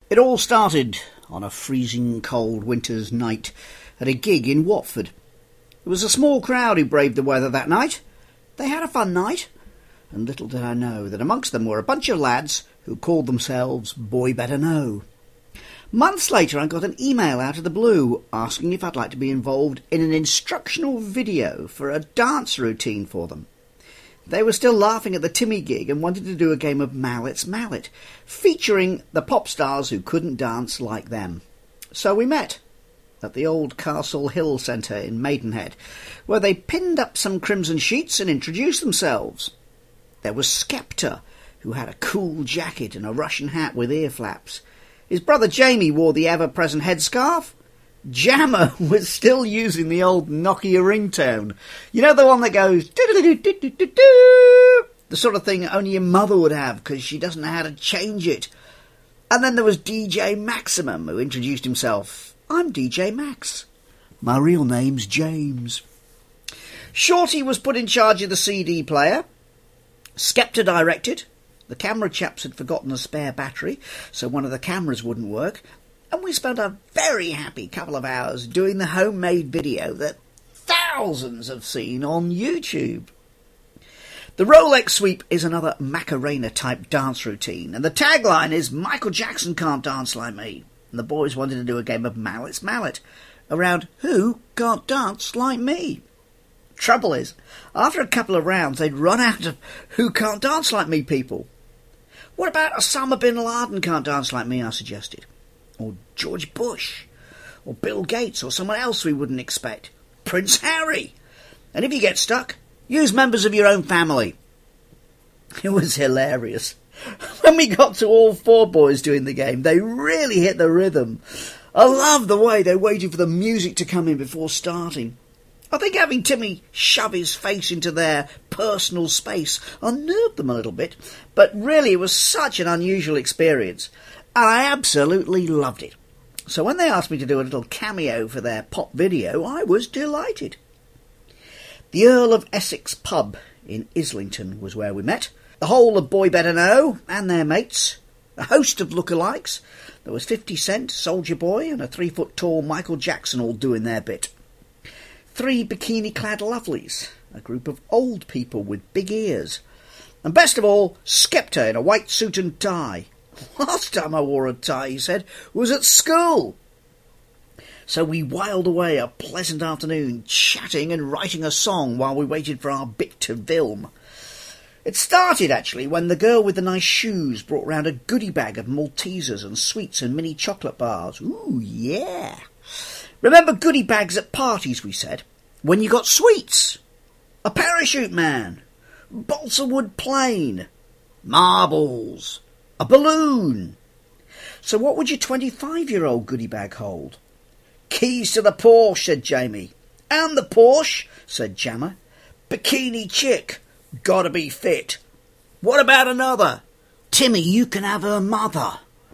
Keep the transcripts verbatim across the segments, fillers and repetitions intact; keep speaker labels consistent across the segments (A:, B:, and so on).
A: It all started on a freezing cold winter's night at a gig in Watford. It was a small crowd who braved the weather that night. They had a fun night, and little did I know that amongst them were a bunch of lads who called themselves Boy Better Know. Months later I got an email out of the blue asking if I'd like to be involved in an instructional video for a dance routine for them. They were still laughing at the Timmy gig and wanted to do a game of Mallet's Mallet, featuring the pop stars who couldn't dance like them. So we met at the old Castle Hill Centre in Maidenhead, where they pinned up some crimson sheets and introduced themselves. There was Skepta, who had a cool jacket and a Russian hat with ear flaps. His brother Jamie wore the ever-present headscarf. Jammer was still using the old Nokia ringtone. You know, the one that goes do-do-do-do-do-do-do, the sort of thing only your mother would have because she doesn't know how to change it. And then there was D J Maximum, who introduced himself. I'm D J Max. My real name's James. Shorty was put in charge of the C D player. Skepta directed. The camera chaps had forgotten a spare battery, so one of the cameras wouldn't work. And we spent a very happy couple of hours doing the homemade video that thousands have seen on YouTube. The Rolex sweep is another Macarena-type dance routine, and the tagline is Michael Jackson can't dance like me. And the boys wanted to do a game of Mallet's Mallet around who can't dance like me. Trouble is, after a couple of rounds, they'd run out of who can't dance like me people. What about Osama bin Laden can't dance like me, I suggested. Or George Bush, or Bill Gates, or someone else we wouldn't expect. Prince Harry. And if you get stuck, use members of your own family. It was hilarious. When we got to all four boys doing the game, they really hit the rhythm. I loved the way they waited for the music to come in before starting. I think having Timmy shove his face into their personal space unnerved them a little bit, but really it was such an unusual experience. I absolutely loved it. So when they asked me to do a little cameo for their pop video, I was delighted. The Earl of Essex pub in Islington was where we met. The whole of Boy Better Know and their mates. A host of lookalikes. There was fifty Cent, Soulja Boy and a three-foot-tall Michael Jackson all doing their bit. Three bikini-clad lovelies. A group of old people with big ears. And best of all, Skepta in a white suit and tie. Last time I wore a tie, he said, was at school. So we whiled away a pleasant afternoon, chatting and writing a song while we waited for our bit to film. It started, actually, when the girl with the nice shoes brought round a goodie bag of Maltesers and sweets and mini chocolate bars. Ooh, yeah. Remember goodie bags at parties, we said, when you got sweets? A parachute man. Balsa wood plane. Marbles. A balloon. So what would your twenty-five-year-old goodie bag hold? Keys to the Porsche, said Jamie. And the Porsche, said Jammer. Bikini chick. Gotta be fit. What about another? Timmy, you can have her mother.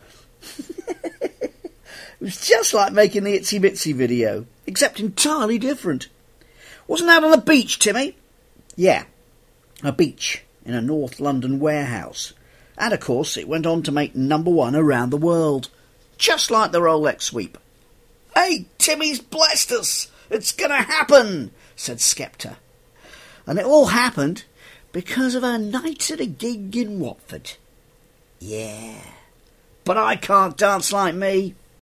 A: It was just like making the Itsy Bitsy video, except entirely different. Wasn't that on a beach, Timmy? Yeah, a beach in a North London warehouse. And, of course, it went on to make number one around the world. Just like the Rolex sweep. Hey, Timmy's blessed us. It's going to happen, said Skepta. And it all happened because of our night at a gig in Watford. Yeah. But I can't dance like me.